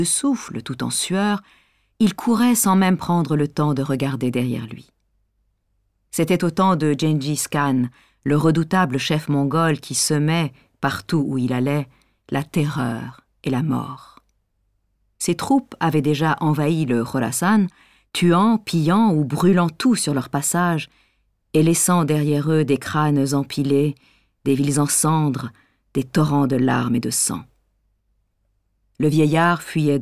de souffle, tout en sueur, il courait sans même prendre le temps de regarder derrière lui. C'était au temps de Gengis Khan, le redoutable chef mongol qui semait, partout où il allait, la terreur et la mort. Ses troupes avaient déjà envahi le Khorasan, tuant, pillant ou brûlant tout sur leur passage, et laissant derrière eux des crânes empilés, des villes en cendres, des torrents de larmes et de sang. Le vieillard fuyait